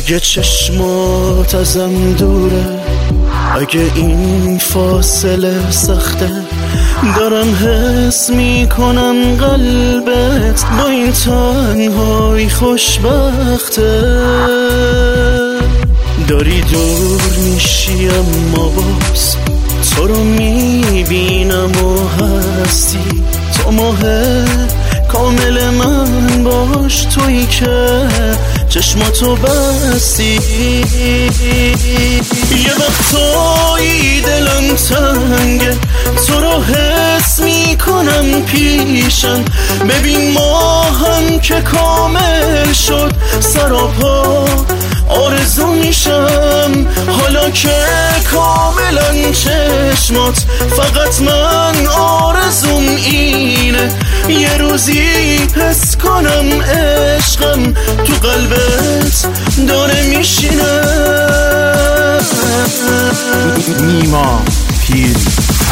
اگه چشمات ازم دوره، اگه این فاصله سخته، دارم حس میکنم قلبت با این تنهایی خوشبخته. داری دور میشی اما باز تو رو میبینم و هستی. تو ماه کامل من باش، تویی که چشماتو بستی. یه وقتایی دلم تنگه، تو رو حس میکنم پیشم. ببین ما هم که کامل شد، سراپا آرزو میشم. حالا که کاملا چشمات، فقط من آرزوم اینه یه روزی حس کنم عشقم تو قلبت داره میشینه. نیما پیرهن.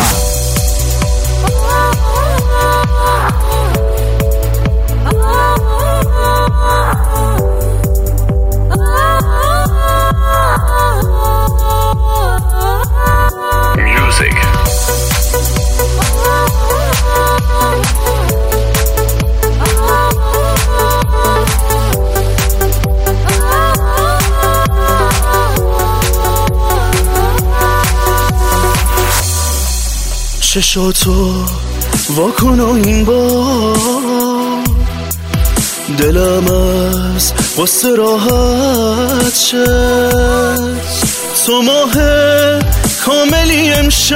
چشاتو واکن و این بار، دلم از غصه راحت شد. تو ماه کاملی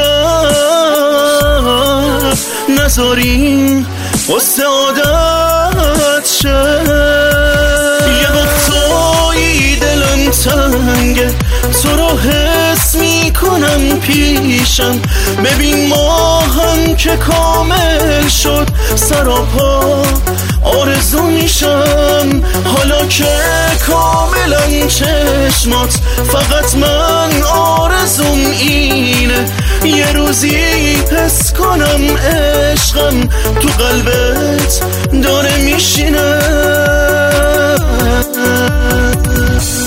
امشب، نذاریم غصه عادت شد. یه وقتایی دلم تنگه، تو رو حس میکنم پیشم. ببین ما هم که کامل شد، سراپا آرزو میشم. حالا که کاملا چشمات، فقط من آرزوم اینه یه روزی حس کنم عشقم تو قلبت داره میشینه.